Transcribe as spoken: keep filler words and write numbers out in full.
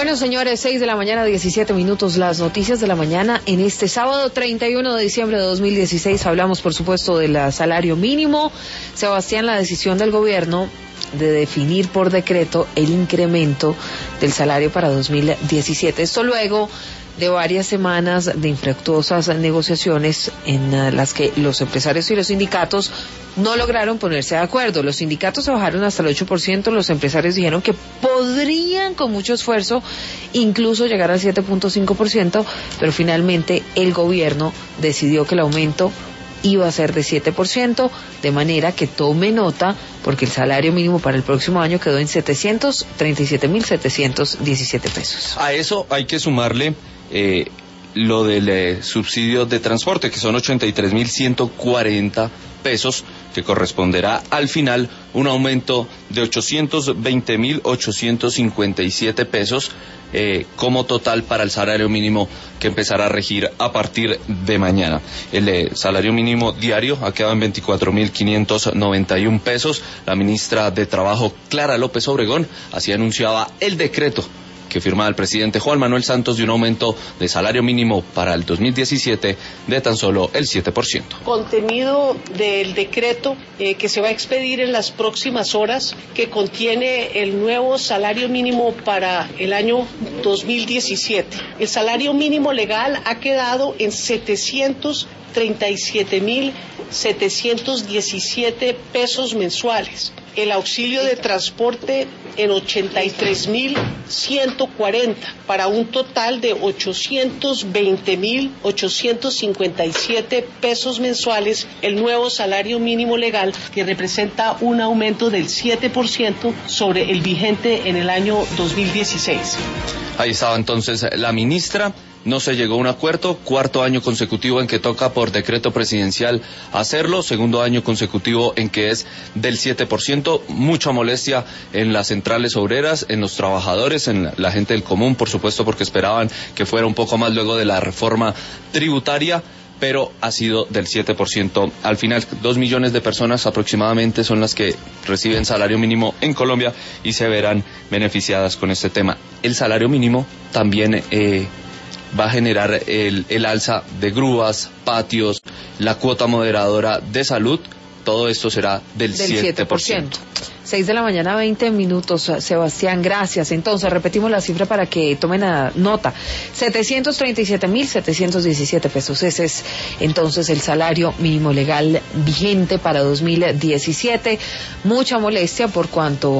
Bueno, señores, seis de la mañana, diecisiete minutos, las noticias de la mañana en este sábado treinta y uno de diciembre de dos mil dieciséis. Hablamos, por supuesto, del salario mínimo. Sebastián, la decisión del gobierno de definir por decreto el incremento del salario para dos mil diecisiete. Esto luego de varias semanas de infructuosas negociaciones en las que los empresarios y los sindicatos no lograron ponerse de acuerdo. Los sindicatos se bajaron hasta el ocho por ciento, los empresarios dijeron que podrían con mucho esfuerzo incluso llegar al siete punto cinco por ciento, pero finalmente el gobierno decidió que el aumento iba a ser de siete por ciento, de manera que tome nota, porque el salario mínimo para el próximo año quedó en setecientos treinta y siete mil setecientos diecisiete pesos. A eso hay que sumarle eh, lo del eh, subsidio de transporte, que son ochenta y tres mil ciento cuarenta pesos, que corresponderá al final un aumento de ochocientos veinte mil ochocientos cincuenta y siete pesos eh, como total para el salario mínimo que empezará a regir a partir de mañana. El eh, salario mínimo diario ha quedado en veinticuatro mil quinientos noventa y uno pesos. La ministra de Trabajo, Clara López Obregón, así anunciaba el decreto que firmaba el presidente Juan Manuel Santos de un aumento de salario mínimo para el dos mil diecisiete de tan solo el siete por ciento. Contenido del decreto eh, que se va a expedir en las próximas horas, que contiene el nuevo salario mínimo para el año dos mil diecisiete. El salario mínimo legal ha quedado en setecientos treinta y siete mil setecientos diecisiete pesos mensuales. El auxilio de transporte en ochenta y tres mil ciento cuarenta, para un total de ochocientos veinte mil ochocientos cincuenta y siete pesos mensuales, el nuevo salario mínimo legal, que representa un aumento del siete por ciento sobre el vigente en el año dos mil dieciséis. Ahí estaba entonces la ministra. No se llegó a un acuerdo, cuarto año consecutivo en que toca por decreto presidencial hacerlo, segundo año consecutivo en que es del siete por ciento, mucha molestia en las centrales obreras, en los trabajadores, en la gente del común, por supuesto, porque esperaban que fuera un poco más luego de la reforma tributaria, pero ha sido del siete por ciento. Al final, dos millones de personas aproximadamente son las que reciben salario mínimo en Colombia y se verán beneficiadas con este tema. El salario mínimo también Eh, va a generar el, el alza de grúas, patios, la cuota moderadora de salud. Todo esto será del, del siete por ciento. Seis de la mañana, veinte minutos, Sebastián, gracias. Entonces, repetimos la cifra para que tomen a nota. setecientos treinta y siete mil setecientos diecisiete pesos. Ese es entonces el salario mínimo legal vigente para dos mil diecisiete. Mucha molestia por cuanto